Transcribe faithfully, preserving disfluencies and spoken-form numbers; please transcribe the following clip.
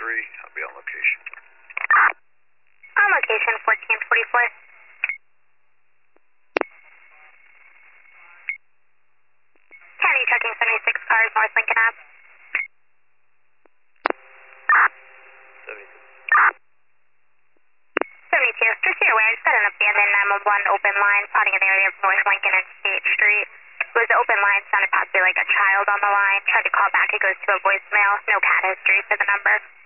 three. I'll be on location. On location, fourteen forty-four. Kennedy trucking seventy-six cars, North Lincoln Ave. seventy-two. seventy-two. Just so you're aware, I just got an abandoned nine one one open line spotting an area of North Lincoln and State Street. It was an open line, sounded possibly like a child on the line. Tried to call back, it goes to a voicemail. No cat history for the number.